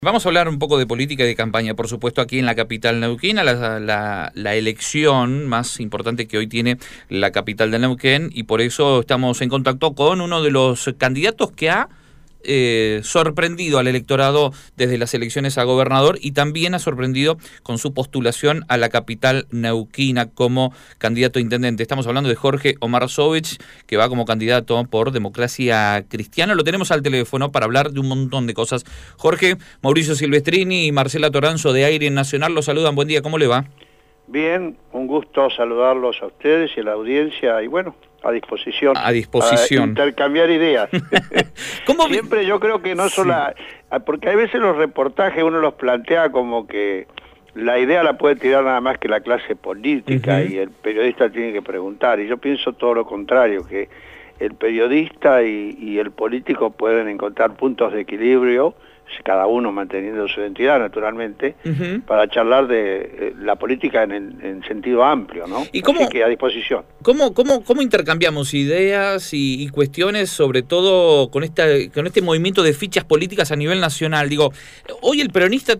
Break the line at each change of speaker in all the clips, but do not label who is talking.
Vamos a hablar un poco de política y de campaña, por supuesto, aquí en la capital neuquina, la elección más importante que hoy tiene la capital de Neuquén, y por eso estamos en contacto con uno de los candidatos que ha sorprendido al electorado desde las elecciones a gobernador y también ha sorprendido con su postulación a la capital neuquina como candidato a intendente. Estamos hablando de Jorge Omarzovich, que va como candidato por Democracia Cristiana. Lo tenemos al teléfono para hablar de un montón de cosas. Jorge, Mauricio Silvestrini y Marcela Toranzo de Aire Nacional los saludan. Buen día, ¿cómo le va?
Bien, un gusto saludarlos a ustedes y a la audiencia, y bueno, a disposición.
A disposición.
A intercambiar ideas.
¿Cómo
Siempre yo creo que no solo... Sí. Porque a veces los reportajes uno los plantea como que la idea la puede tirar nada más que la clase política, y el periodista tiene que preguntar, y yo pienso todo lo contrario, que el periodista y el político pueden encontrar puntos de equilibrio, cada uno manteniendo su identidad, naturalmente, para charlar de la política en sentido amplio, ¿no?
¿Y cómo,
así que a disposición.
¿Cómo intercambiamos ideas y cuestiones, sobre todo con este movimiento de fichas políticas a nivel nacional? Digo, hoy el peronista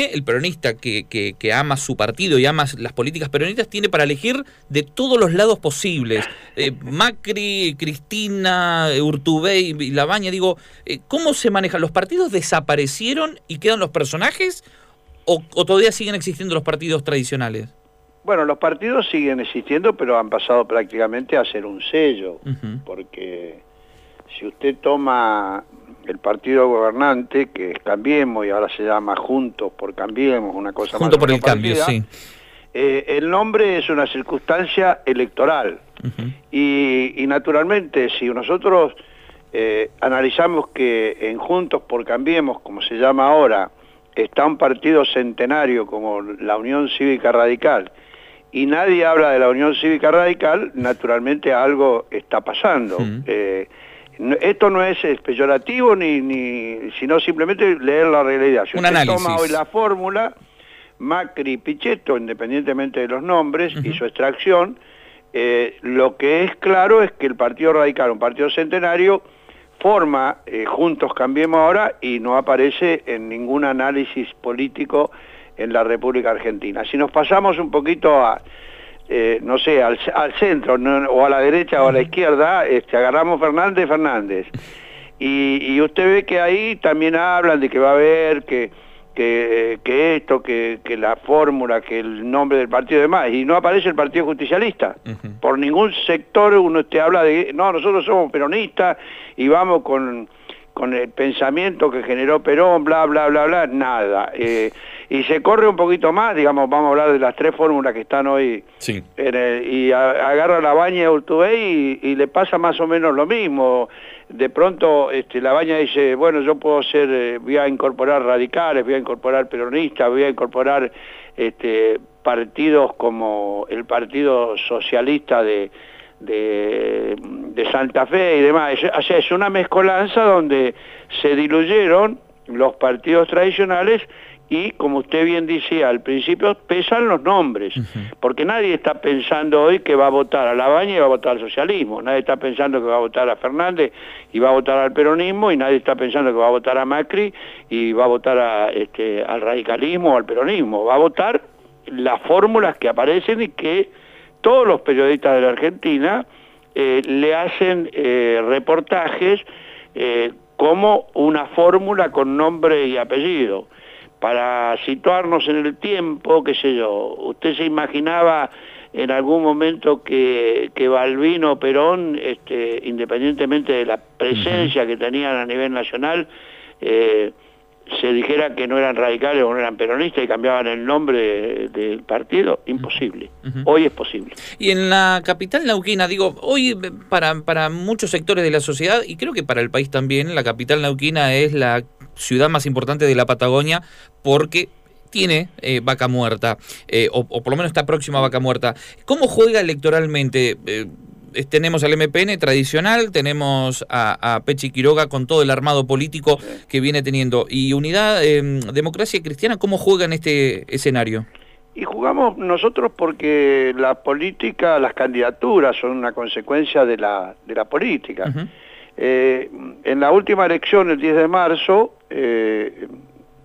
que ama su partido y ama las políticas peronistas, tiene para elegir de todos los lados posibles. Macri, Cristina, Urtubey y Labaña. Digo, ¿cómo se manejan? ¿Los partidos desaparecieron y quedan los personajes o todavía siguen existiendo los partidos tradicionales?
Bueno, los partidos siguen existiendo, pero han pasado prácticamente a ser un sello, porque si usted toma el partido gobernante, que es Cambiemos, y ahora se llama Juntos por Cambiemos, una cosa
Juntos
más
por el Cambio, sí.
El nombre es una circunstancia electoral, y naturalmente si nosotros analizamos que en Juntos por Cambiemos, como se llama ahora, está un partido centenario como la Unión Cívica Radical, y nadie habla de la Unión Cívica Radical, naturalmente algo está pasando. Esto no es peyorativo, sino simplemente leer la realidad. Si usted toma hoy la fórmula, Macri y Pichetto, independientemente de los nombres y su extracción, lo que es claro es que el Partido Radical, un partido centenario, forma Juntos Cambiemos ahora y no aparece en ningún análisis político en la República Argentina. Si nos pasamos un poquito a, no sé, al centro, o a la derecha o a la izquierda, agarramos Fernández, y usted ve que ahí también hablan de que va a haber que la fórmula, que el nombre del partido y demás, y no aparece el Partido Justicialista. Por ningún sector uno te habla de, no, nosotros somos peronistas y vamos con el pensamiento que generó Perón, bla, bla, bla, bla, nada. Y se corre un poquito más, digamos, vamos a hablar de las tres fórmulas que están hoy, y agarra Labaña y Urtubey y le pasa más o menos lo mismo. De pronto Labaña dice, bueno, yo puedo voy a incorporar radicales, voy a incorporar peronistas, voy a incorporar partidos como el Partido Socialista de Santa Fe y demás. O sea, es una mezcolanza donde se diluyeron los partidos tradicionales y, como usted bien decía al principio, pesan los nombres, porque nadie está pensando hoy que va a votar a Labaña y va a votar al socialismo, nadie está pensando que va a votar a Fernández y va a votar al peronismo, y nadie está pensando que va a votar a Macri y va a votar al radicalismo o al peronismo, va a votar las fórmulas que aparecen y que todos los periodistas de la Argentina le hacen reportajes como una fórmula con nombre y apellido. Para situarnos en el tiempo, qué sé yo, ¿usted se imaginaba en algún momento que Balbino o Perón, independientemente de la presencia que tenían a nivel nacional, se dijera que no eran radicales o no eran peronistas y cambiaban el nombre del partido? Imposible. Hoy es posible.
Y en la capital neuquina, digo, hoy para muchos sectores de la sociedad, y creo que para el país también, la capital neuquina es la ciudad más importante de la Patagonia porque tiene vaca muerta, o por lo menos está próxima a vaca muerta. ¿Cómo juega electoralmente? Tenemos al MPN tradicional, tenemos a Pechi Quiroga con todo el armado político que viene teniendo. Y Unidad Democracia Cristiana, ¿cómo juega en este escenario?
Y jugamos nosotros porque la política, las candidaturas son una consecuencia de la política. En la última elección, el 10 de marzo,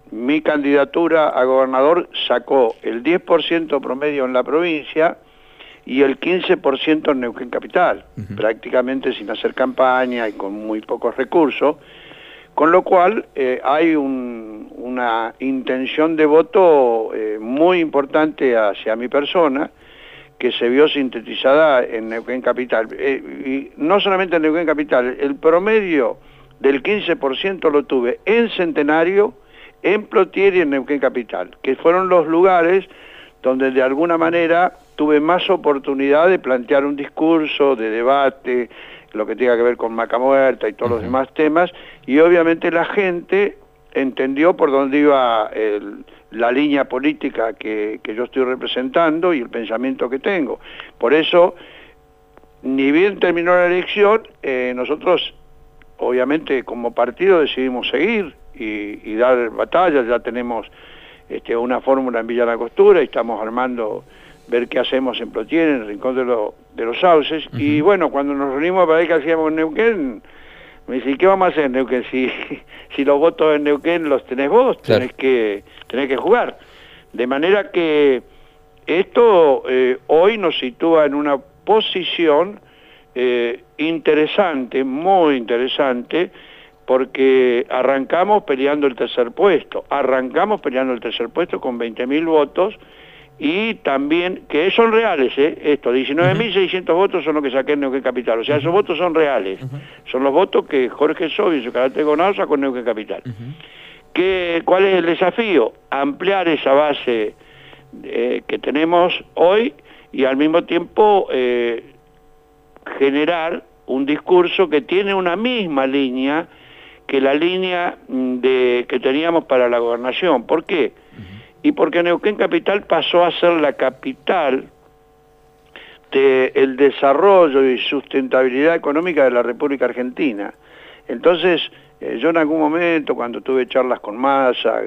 mi candidatura a gobernador sacó el 10% promedio en la provincia y el 15% en Neuquén Capital, prácticamente sin hacer campaña y con muy pocos recursos, con lo cual hay una intención de voto muy importante hacia mi persona, que se vio sintetizada en Neuquén Capital. Y no solamente en Neuquén Capital, el promedio del 15% lo tuve en Centenario, en Plotier y en Neuquén Capital, que fueron los lugares donde de alguna manera tuve más oportunidad de plantear un discurso, de debate, lo que tenga que ver con Vaca Muerta y todos los demás temas, y obviamente la gente entendió por dónde iba la línea política que yo estoy representando y el pensamiento que tengo. Por eso, ni bien terminó la elección, nosotros obviamente como partido decidimos seguir y dar batallas. Ya tenemos una fórmula en Villa La Costura y estamos armando, ver qué hacemos en Plotier, en el Rincón de los Sauces. Y bueno, cuando nos reunimos para ver qué hacíamos en Neuquén, me dice, ¿qué vamos a hacer en Neuquén? Si los votos en Neuquén los tenés vos, claro, tenés que jugar. De manera que esto hoy nos sitúa en una posición interesante, muy interesante, porque arrancamos peleando el tercer puesto con 20.000 votos, y también, que son reales, esto, 19.600 votos son los que saqué en Neuquén Capital, o sea, esos votos son reales, son los votos que Jorge Sobi, en su carácter de gobernador, sacó en Neuquén Capital. ¿Cuál es el desafío? Ampliar esa base que tenemos hoy y al mismo tiempo generar un discurso que tiene una misma línea que la línea que teníamos para la gobernación. ¿Por qué? Y porque Neuquén Capital pasó a ser la capital del desarrollo y sustentabilidad económica de la República Argentina. Entonces, yo en algún momento, cuando tuve charlas con Massa,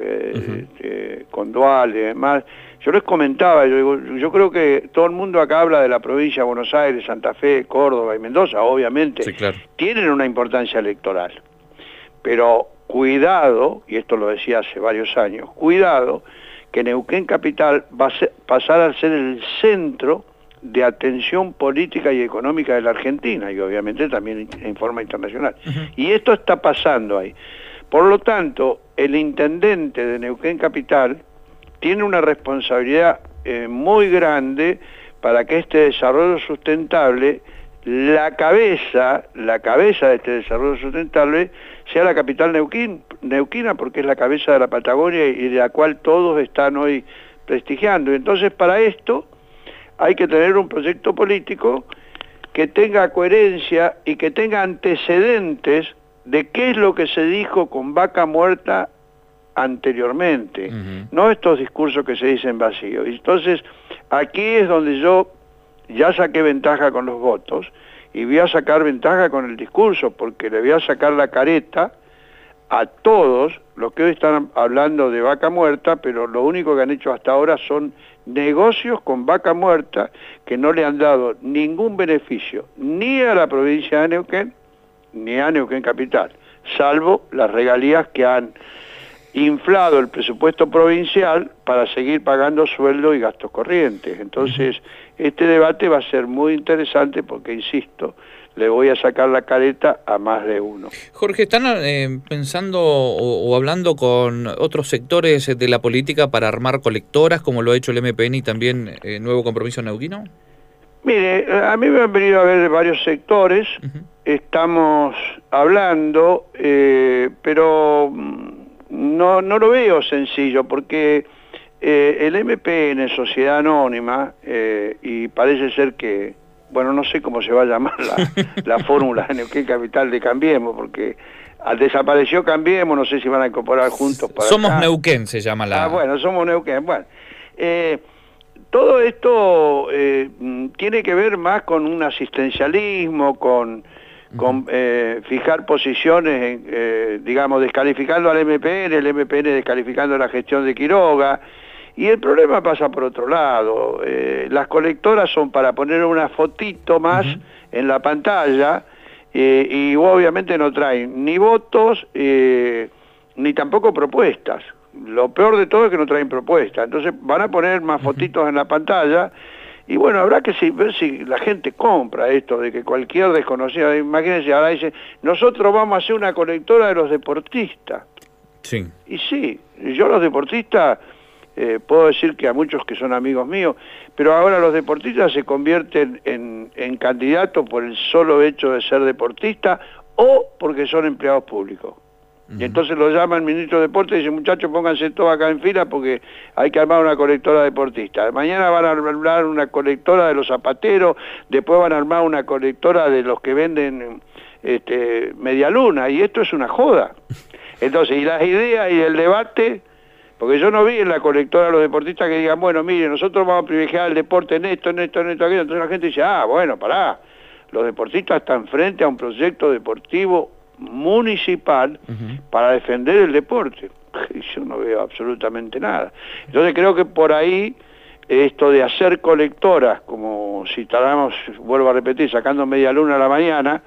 con Dual y demás, yo les comentaba, yo creo que todo el mundo acá habla de la provincia de Buenos Aires, Santa Fe, Córdoba y Mendoza, obviamente, sí, claro, tienen una importancia electoral. Pero cuidado, y esto lo decía hace varios años, cuidado que Neuquén Capital va a pasar a ser el centro de atención política y económica de la Argentina, y obviamente también en forma internacional. Y esto está pasando ahí. Por lo tanto, el intendente de Neuquén Capital tiene una responsabilidad muy grande para que este desarrollo sustentable, la cabeza de este desarrollo sustentable, sea la capital neuquina, porque es la cabeza de la Patagonia y de la cual todos están hoy prestigiando. Entonces, para esto hay que tener un proyecto político que tenga coherencia y que tenga antecedentes de qué es lo que se dijo con Vaca Muerta anteriormente, no estos discursos que se dicen vacíos. Entonces, aquí es donde yo ya saqué ventaja con los votos y voy a sacar ventaja con el discurso, porque le voy a sacar la careta a todos los que hoy están hablando de Vaca Muerta, pero lo único que han hecho hasta ahora son negocios con Vaca Muerta que no le han dado ningún beneficio ni a la provincia de Neuquén ni a Neuquén Capital, salvo las regalías que han inflado el presupuesto provincial para seguir pagando sueldo y gastos corrientes. Entonces, este debate va a ser muy interesante porque, insisto, le voy a sacar la careta a más de uno.
Jorge, ¿están pensando o hablando con otros sectores de la política para armar colectoras, como lo ha hecho el MPN y también Nuevo Compromiso Neuquino?
Mire, a mí me han venido a ver varios sectores, estamos hablando, pero no lo veo sencillo, porque el MPN, Sociedad Anónima, y parece ser que, bueno, no sé cómo se va a llamar la fórmula en Neuquén Capital de Cambiemos, porque desapareció Cambiemos, no sé si van a incorporar juntos para
Somos
acá.
Neuquén se llama la...
bueno, Somos Neuquén, bueno. Todo esto tiene que ver más con un asistencialismo, con fijar posiciones, digamos, descalificando al MPN, el MPN descalificando la gestión de Quiroga, y el problema pasa por otro lado. Las colectoras son para poner una fotito más en la pantalla, y obviamente no traen ni votos, ni tampoco propuestas. lo peor de todo es que no traen propuesta. Entonces van a poner más fotitos en la pantalla y bueno, habrá que ver si la gente compra esto de que cualquier desconocido, imagínense, ahora dice, nosotros vamos a hacer una colectora de los deportistas.
Sí.
Y sí, yo los deportistas, puedo decir que a muchos que son amigos míos, pero ahora los deportistas se convierten en candidatos por el solo hecho de ser deportistas o porque son empleados públicos. Y entonces lo llama el ministro de Deportes y dice, muchachos, pónganse todos acá en fila porque hay que armar una colectora deportista. Mañana van a armar una colectora de los zapateros, después van a armar una colectora de los que venden media luna, y esto es una joda. Entonces, y las ideas y el debate, porque yo no vi en la colectora de los deportistas que digan, bueno, mire, nosotros vamos a privilegiar el deporte en esto, aquello. Entonces la gente dice, bueno, pará, los deportistas están frente a un proyecto deportivo municipal para defender el deporte. Y yo no veo absolutamente nada. Entonces creo que por ahí esto de hacer colectoras, como si estábamos, vuelvo a repetir, sacando media luna a la mañana,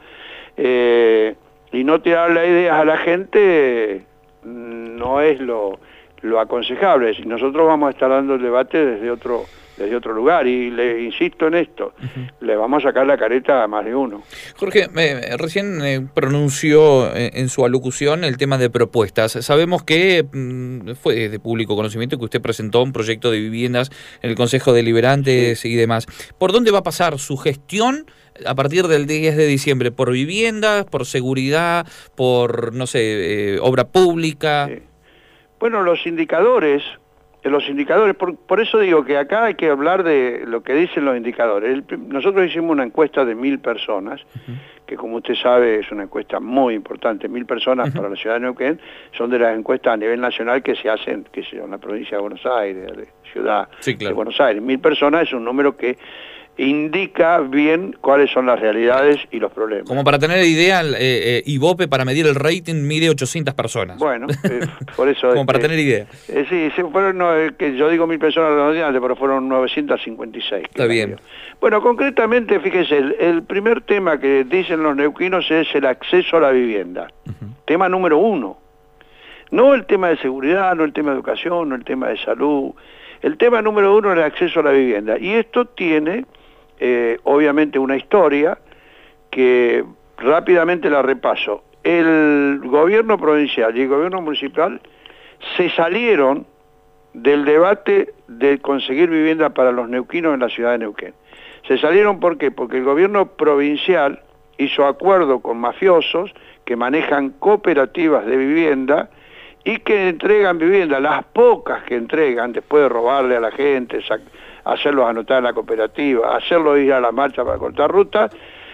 y no tirarle ideas a la gente, no es lo aconsejable. Es decir, nosotros vamos a estar dando el debate desde otro lugar, y le insisto en esto, le vamos a sacar la careta a más de uno.
Jorge, recién pronunció en su alocución el tema de propuestas. Sabemos que fue de público conocimiento que usted presentó un proyecto de viviendas en el Consejo Deliberante y demás. ¿Por dónde va a pasar su gestión a partir del 10 de diciembre? ¿Por viviendas, por seguridad, por, no sé, obra pública?
Bueno, los indicadores, por eso digo que acá hay que hablar de lo que dicen los indicadores. Nosotros hicimos una encuesta de 1000 personas, que como usted sabe es una encuesta muy importante. 1000 personas para la ciudad de Neuquén son de las encuestas a nivel nacional que se hacen, que sea en la provincia de Buenos Aires, de ciudad de Buenos Aires. 1000 personas es un número que indica bien cuáles son las realidades y los problemas.
Como para tener idea, Ibope para medir el rating mide 800 personas.
Bueno, por eso...
Como para tener idea.
Sí, fueron, que yo digo 1000 personas redondeantes, pero fueron 956.
Está bien.
Bueno, concretamente, fíjese, el primer tema que dicen los neuquinos es el acceso a la vivienda. Tema número 1. No el tema de seguridad, no el tema de educación, no el tema de salud. El tema número 1 es el acceso a la vivienda. Y esto tiene... obviamente una historia que rápidamente la repaso. El gobierno provincial y el gobierno municipal se salieron del debate de conseguir vivienda para los neuquinos en la ciudad de Neuquén. Se salieron, ¿por qué? Porque el gobierno provincial hizo acuerdo con mafiosos que manejan cooperativas de vivienda y que entregan vivienda, las pocas que entregan, después de robarle a la gente, hacerlos anotar en la cooperativa, hacerlos ir a la marcha para cortar rutas,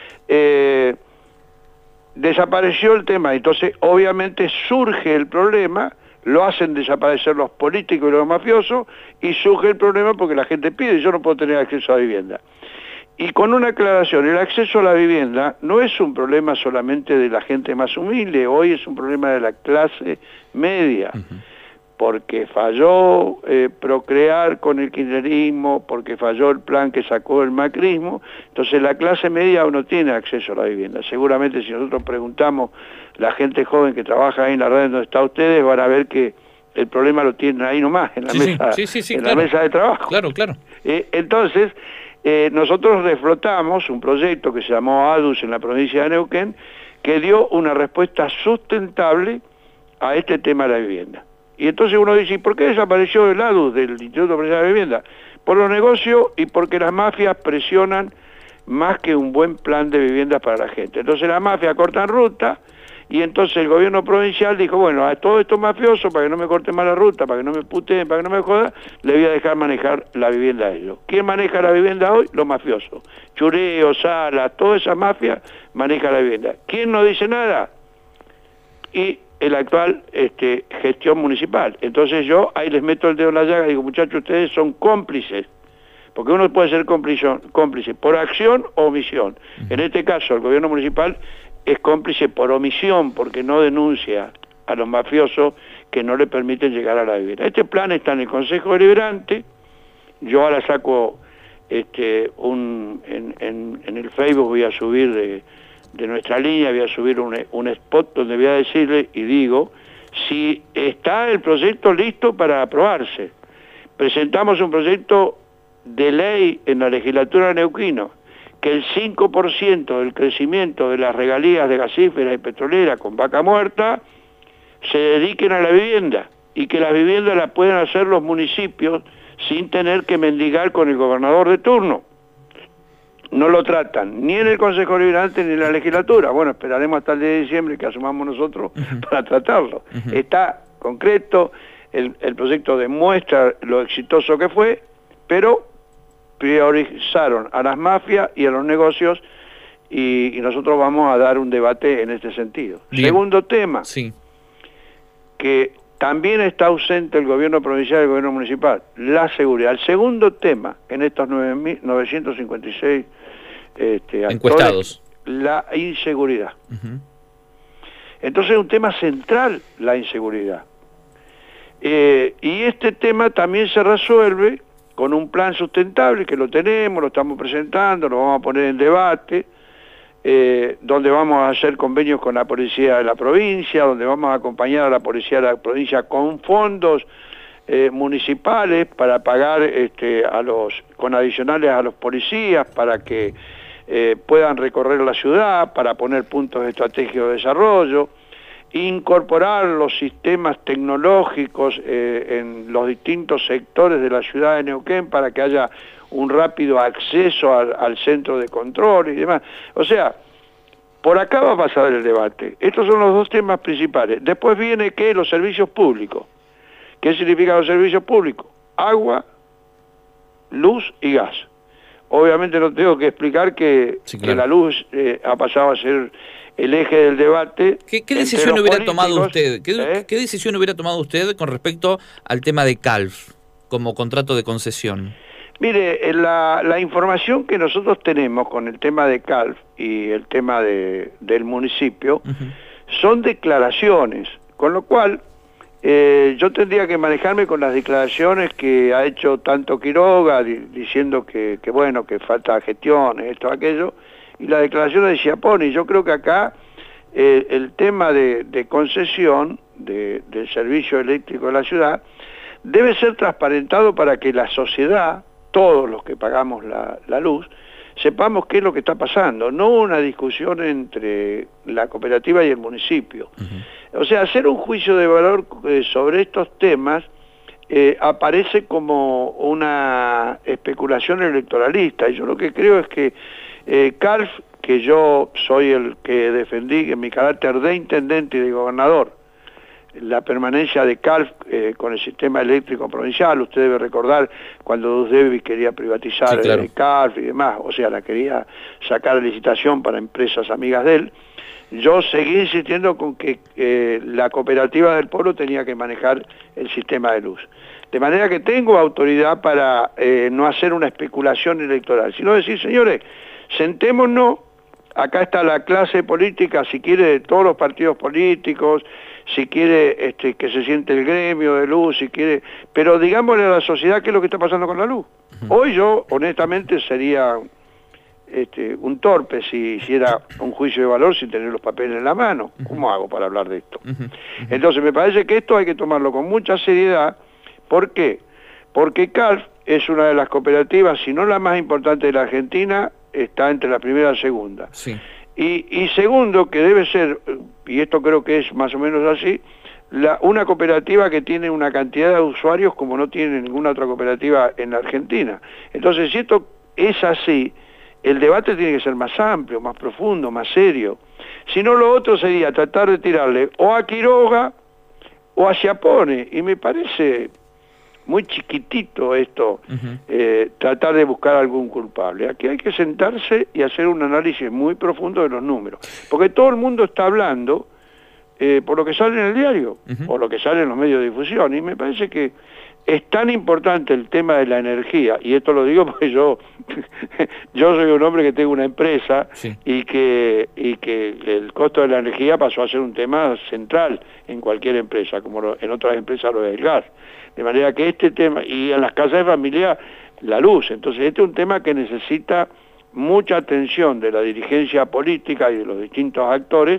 desapareció el tema. Entonces, obviamente, surge el problema, lo hacen desaparecer los políticos y los mafiosos, y surge el problema porque la gente pide, yo no puedo tener acceso a vivienda. Y con una aclaración, el acceso a la vivienda no es un problema solamente de la gente más humilde, hoy es un problema de la clase media. Porque falló Procrear con el kirchnerismo, porque falló el plan que sacó el macrismo, entonces la clase media aún no tiene acceso a la vivienda. Seguramente si nosotros preguntamos a la gente joven que trabaja ahí en la red donde está ustedes, van a ver que el problema lo tienen ahí nomás, en la la mesa de trabajo.
Claro.
Entonces, nosotros reflotamos un proyecto que se llamó ADUS en la provincia de Neuquén, que dio una respuesta sustentable a este tema de la vivienda. Y entonces uno dice, ¿por qué desapareció el ADUS del Instituto Provincial de Vivienda? Por los negocios y porque las mafias presionan más que un buen plan de viviendas para la gente. Entonces las mafias cortan ruta y entonces el gobierno provincial dijo, bueno, a todos estos mafiosos, para que no me corten más la ruta, para que no me puteen, para que no me jodan, le voy a dejar manejar la vivienda a ellos. ¿Quién maneja la vivienda hoy? Los mafiosos. Chureo, Salas, todas esas mafias manejan la vivienda. ¿Quién no dice nada? Y el actual gestión municipal. Entonces yo ahí les meto el dedo en la llaga y digo, muchachos, ustedes son cómplices, porque uno puede ser cómplice por acción o omisión. En este caso el gobierno municipal es cómplice por omisión, porque no denuncia a los mafiosos que no le permiten llegar a la vivienda. Este plan está en el Consejo Deliberante, yo ahora saco en el Facebook, voy a subir de nuestra línea, voy a subir un spot donde voy a decirle y digo, si está el proyecto listo para aprobarse. Presentamos un proyecto de ley en la legislatura de neuquino, que el 5% del crecimiento de las regalías de gasíferas y petroleras con Vaca Muerta se dediquen a la vivienda, y que las viviendas las puedan hacer los municipios sin tener que mendigar con el gobernador de turno. No lo tratan, ni en el Consejo Deliberante ni en la legislatura. Bueno, esperaremos hasta el día de diciembre que asumamos nosotros para tratarlo. Está concreto, el proyecto demuestra lo exitoso que fue, pero priorizaron a las mafias y a los negocios, y nosotros vamos a dar un debate en este sentido.
Bien.
Segundo tema,
Sí.
que también está ausente el gobierno provincial y el gobierno municipal, la seguridad. El segundo tema en estos 956 actores,
Encuestados.
la inseguridad. Entonces es un tema central la inseguridad. Y este tema también se resuelve con un plan sustentable, que lo tenemos, lo estamos presentando, lo vamos a poner en debate, donde vamos a hacer convenios con la policía de la provincia, donde vamos a acompañar a la policía de la provincia con fondos municipales para pagar con adicionales a los policías, para que puedan recorrer la ciudad, para poner puntos estratégicos de desarrollo, incorporar los sistemas tecnológicos en los distintos sectores de la ciudad de Neuquén para que haya un rápido acceso al centro de control y demás. O sea, por acá va a pasar el debate. Estos son los dos temas principales. Después viene que los servicios públicos. ¿Qué significan los servicios públicos? Agua, luz y gas. Obviamente no tengo que explicar que,
sí, claro,
que la luz ha pasado a ser el eje del debate.
¿Qué decisión hubiera tomado usted? ¿Qué decisión hubiera tomado usted con respecto al tema de CALF como contrato de concesión?
Mire, la información que nosotros tenemos con el tema de CALF y el tema del municipio son declaraciones, con lo cual yo tendría que manejarme con las declaraciones que ha hecho tanto Quiroga, diciendo que bueno, que falta gestión, esto, aquello, y la declaración de Schiapponi. Yo creo que acá el tema de concesión del servicio eléctrico de la ciudad debe ser transparentado para que la sociedad, todos los que pagamos la luz, sepamos qué es lo que está pasando, no una discusión entre la cooperativa y el municipio. O sea, hacer un juicio de valor sobre estos temas aparece como una especulación electoralista, y yo lo que creo es que CALF, que yo soy el que defendí en mi carácter de intendente y de gobernador, la permanencia de CALF con el sistema eléctrico provincial. Usted debe recordar cuando Dusdevi quería privatizar, sí, claro, CALF y demás, o sea, la quería sacar a licitación para empresas amigas de él. Yo seguí insistiendo con que la cooperativa del pueblo tenía que manejar el sistema de luz. De manera que tengo autoridad para no hacer una especulación electoral, sino decir, señores, sentémonos, acá está la clase política, si quiere, de todos los partidos políticos, si quiere que se siente el gremio de luz, si quiere, pero digámosle a la sociedad qué es lo que está pasando con la luz. Hoy yo, honestamente, sería un torpe si hiciera un juicio de valor sin tener los papeles en la mano. ¿Cómo hago para hablar de esto? Entonces me parece que esto hay que tomarlo con mucha seriedad. ¿Por qué? Porque CALF es una de las cooperativas, si no la más importante de la Argentina, está entre la primera y la segunda. Sí. Y segundo, que debe ser, y esto creo que es más o menos así, una cooperativa que tiene una cantidad de usuarios como no tiene ninguna otra cooperativa en la Argentina. Entonces, si esto es así, el debate tiene que ser más amplio, más profundo, más serio. Si no, lo otro sería tratar de tirarle o a Quiroga o a Schiapponi, y me parece muy chiquitito esto, tratar de buscar algún culpable. Aquí hay que sentarse y hacer un análisis muy profundo de los números, porque todo el mundo está hablando por lo que sale en el diario, o lo que sale en los medios de difusión, y me parece que es tan importante el tema de la energía, y esto lo digo porque yo soy un hombre que tengo una empresa, sí, y que el costo de la energía pasó a ser un tema central en cualquier empresa, como en otras empresas lo es el gas. De manera que este tema, y en las casas de familia, la luz. Entonces este es un tema que necesita mucha atención de la dirigencia política y de los distintos actores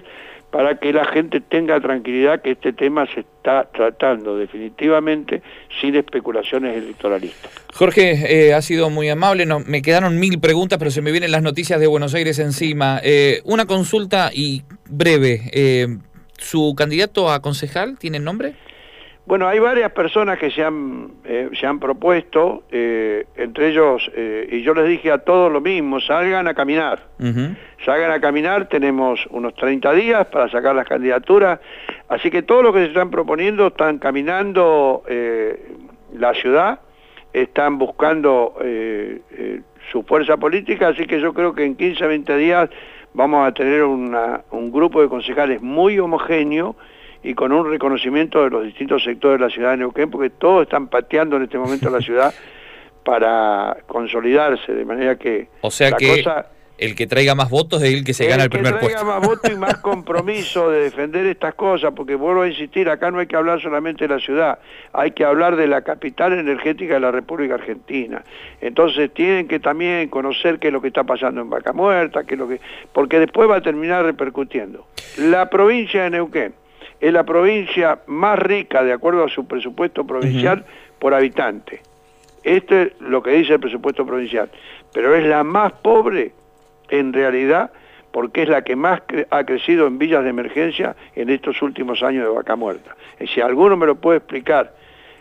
para que la gente tenga tranquilidad que este tema se está tratando definitivamente sin especulaciones electoralistas.
Jorge, ha sido muy amable, me quedaron 1000 preguntas, pero se me vienen las noticias de Buenos Aires encima. Una consulta y breve, ¿su candidato a concejal tiene nombre?
Bueno, hay varias personas que se han propuesto, entre ellos, y yo les dije a todos lo mismo, salgan a caminar. Salgan a caminar, tenemos unos 30 días para sacar las candidaturas, así que todos los que se están proponiendo están caminando la ciudad, están buscando su fuerza política, así que yo creo que en 15 a 20 días vamos a tener un grupo de concejales muy homogéneo y con un reconocimiento de los distintos sectores de la ciudad de Neuquén, porque todos están pateando en este momento la ciudad para consolidarse, de manera que...
O sea que el que traiga más votos es el que se gana el primer puesto.
El que traiga más votos y más compromiso de defender estas cosas, porque vuelvo a insistir, acá no hay que hablar solamente de la ciudad, hay que hablar de la capital energética de la República Argentina. Entonces tienen que también conocer qué es lo que está pasando en Vaca Muerta, porque después va a terminar repercutiendo. La provincia de Neuquén es la provincia más rica, de acuerdo a su presupuesto provincial, por habitante. Esto es lo que dice el presupuesto provincial. Pero es la más pobre, en realidad, porque es la que más ha crecido en villas de emergencia en estos últimos años de Vaca Muerta. Y si alguno me lo puede explicar,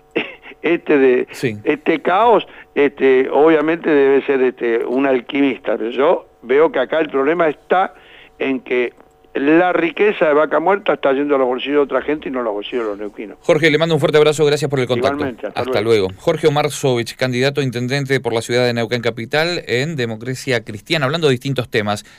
este caos, obviamente debe ser un alquimista. Pero yo veo que acá el problema está en que la riqueza de Vaca Muerta está yendo a los bolsillos de otra gente y no a los bolsillos de los neuquinos.
Jorge, le mando un fuerte abrazo, gracias por el contacto.
Igualmente,
hasta luego. Jorge Omar Sovich, candidato a intendente por la ciudad de Neuquén Capital en Democracia Cristiana, hablando de distintos temas.